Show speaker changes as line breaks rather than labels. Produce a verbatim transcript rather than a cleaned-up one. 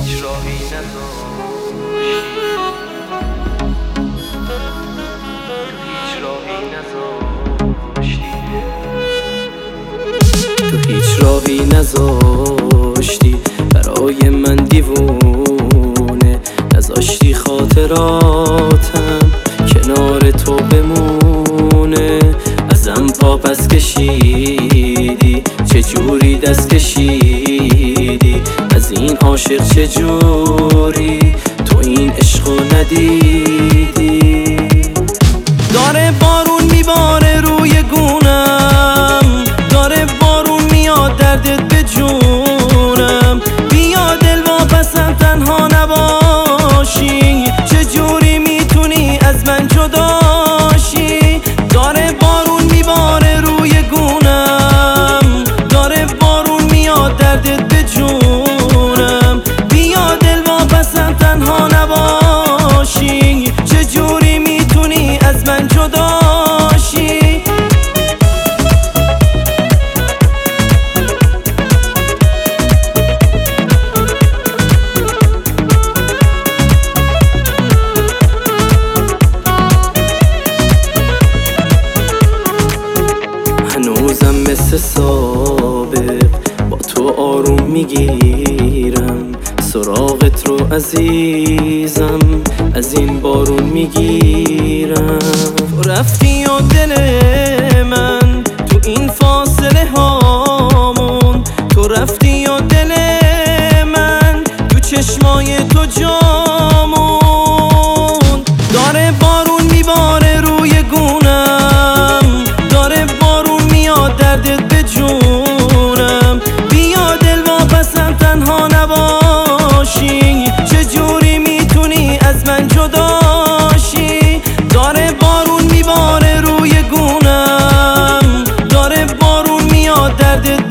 هیچ راهی نذاشتی، تو هیچ راهی نذاشتی برای من دیوونه، نذاشتی خاطراتم کنار تو بمونه. ازم پا پس کشیدی، چجوری دست کشیدی از این عاشق، چجوری تو این عشقو ندیدی؟ داره بارون میباره روی گونم، داره بارون میاد دردت به جونم. بیا دل واپسم تنها نباشی، چجوری میتونی از من جداشی؟ داره بارون میباره روی گونم، داره بارون میاد دردت به جونم. بیا دل واپسم تنها نباشی، چجوری میتونی از من جداشی؟ هنوزم مثل سابق با تو آروم میگیرم، سراغت رو عزیزم از این بارون میگیرم. تو رفتی و دل من تو این فاصله هامون، تو رفتی و دل من تو چشمای تو جامون. داره بارون میباره روی گونم، داره بارون میاد دردت به جونم. بیا دل واپسم تنها نباشی، چجوری میتونی از من جداشی؟ داره بارون میباره روی گونم، داره بارون میاد دردت